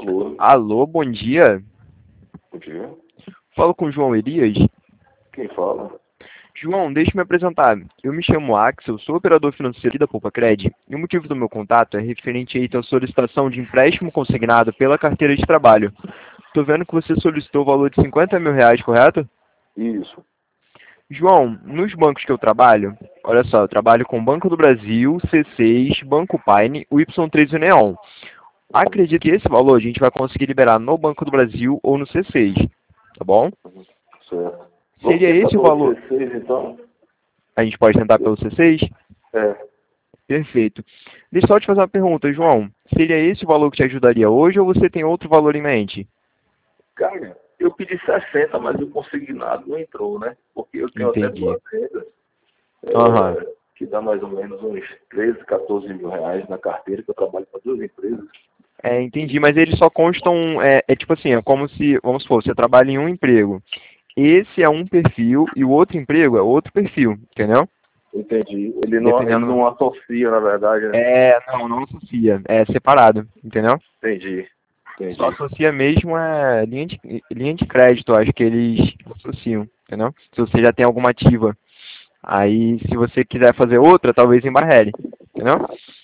Alô, Alô, bom dia. bom dia. Falo com o João Elias. Quem fala? João, deixa eu me apresentar. Eu me chamo Axel, sou operador financeiro aqui da Poupa-Cred e o motivo do meu contato é referente aí à solicitação de empréstimo consignado pela carteira de trabalho. Estou vendo que você solicitou o valor de R$ 50.000, correto? Isso. João, nos bancos que eu trabalho, olha só, eu trabalho com o Banco do Brasil, C6, Banco Paine, o Y3 e o Neon. Acredito que esse valor a gente vai conseguir liberar no Banco do Brasil ou no C6, tá bom? Certo. Vamos Seria tentar esse o pelo valor? C6, então? A gente pode tentar pelo C6? É. Perfeito. Deixa eu só te fazer uma pergunta, João. Seria esse o valor que te ajudaria hoje ou você tem outro valor em mente? Cara, eu pedi 60, mas o consignado não entrou, né? Porque eu tenho até Entendi. duas rendas, Aham. que dá mais ou menos uns 13, 14 mil reais na carteira, que eu trabalho para duas empresas. Entendi, mas eles só constam, tipo assim, é como se, vamos supor, você trabalha em um emprego. Esse é um perfil e o outro emprego é outro perfil, entendeu? Entendi. Ele Dependendo. não associa, na verdade, né? Não associa, é separado, entendeu? Entendi. Só Entendi. associa mesmo linha de crédito, acho que eles associam, entendeu? Se você já tem alguma ativa. Aí, se você quiser fazer outra, talvez embarrele, entendeu?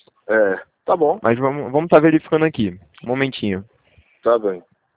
Tá bom. Mas vamos estar verificando aqui. Um momentinho. Tá bem.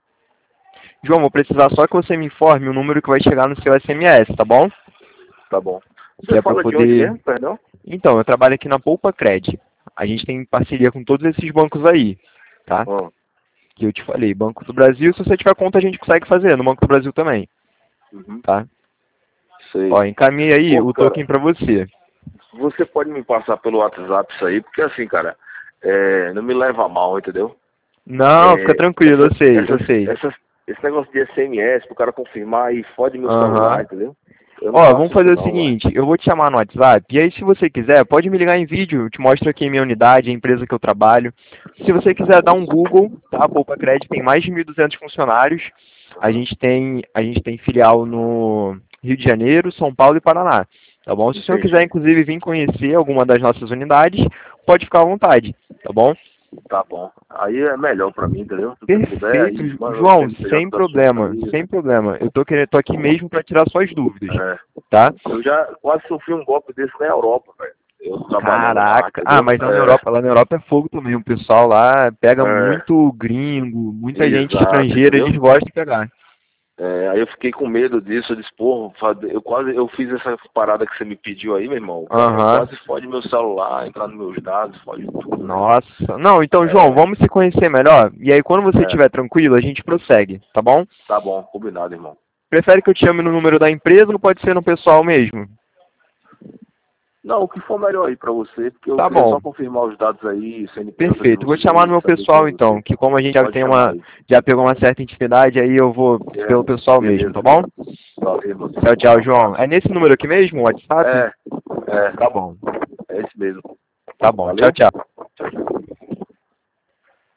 João, vou precisar só que você me informe o número que vai chegar no seu SMS, tá bom? Tá bom. Que Você é para fala de onde poder... mesmo, perdão? Então, eu trabalho aqui na Poupa Cred. A gente tem parceria com todos esses bancos aí, tá? Ah, Que eu te falei, Banco do Brasil, se você tiver conta, a gente consegue fazer, no Banco do Brasil também, uhum. tá? Sei. Ó, encaminhei aí Pô, o cara, token para você. você pode me passar pelo WhatsApp isso aí, porque assim, cara, não me leva a mal, entendeu? Não, fica É, tranquilo, essa, eu sei, eu essas, sei. essas, esse negócio de SMS, pro cara confirmar e fode meu celular, Aham. entendeu? Eu não Ó, faço vamos isso fazer o não, velho. seguinte, eu vou te chamar no WhatsApp, e aí se você quiser, pode me ligar em vídeo, eu te mostro aqui a minha unidade, a empresa que eu trabalho. Se você quiser dar um Google, tá? A Poupa Cred tem mais de 1.200 funcionários. Uhum. A gente tem filial no Rio de Janeiro, São Paulo e Paraná, tá bom? Se o senhor quiser, Entendi. inclusive, vir conhecer alguma das nossas unidades, pode ficar à vontade, tá bom? Tá bom. Aí é melhor pra mim, entendeu? Se você puder, Perfeito, aí manda o João, CNPJ sem da sua problema, empresa. sem problema. Eu tô aqui mesmo para tirar suas dúvidas, É. tá? Eu já quase sofri um golpe desse na Europa, velho. Eu trabalhando lá, Caraca. Ah, entendeu? mas lá na Europa é fogo também. O pessoal lá pega muito gringo, muita gente Exato, estrangeira, entendeu? eles gostam de pegar. Aí eu fiquei com medo disso, eu disse, porra, eu fiz essa parada que você me pediu aí, meu irmão. O cara Aham. quase fode meu celular, entrar nos meus dados, fode tudo, velho. Nossa. Não, então, João, É, vamos se conhecer melhor. E aí, quando você é, estiver tranquilo, a gente prossegue, tá bom? tá bom, combinado, irmão. Prefere que eu te chame no número da empresa ou pode ser no pessoal mesmo? Não, o que for melhor aí pra você, porque eu Tá queria bom. só confirmar os dados aí, CNPJ de Perfeito. Vou te chamar no vocês, meu saber quem é pessoal então, você. que como a gente Pode chamar aí. já pegou uma certa intimidade, aí eu vou pelo pessoal mesmo, Beleza, tá bom? irmão. Valeu, irmão. Tchau, Um tchau, João. abraço. É nesse número aqui mesmo, o WhatsApp? É, Tá bom. é esse mesmo. Tá bom. Tchau, Valeu? tchau.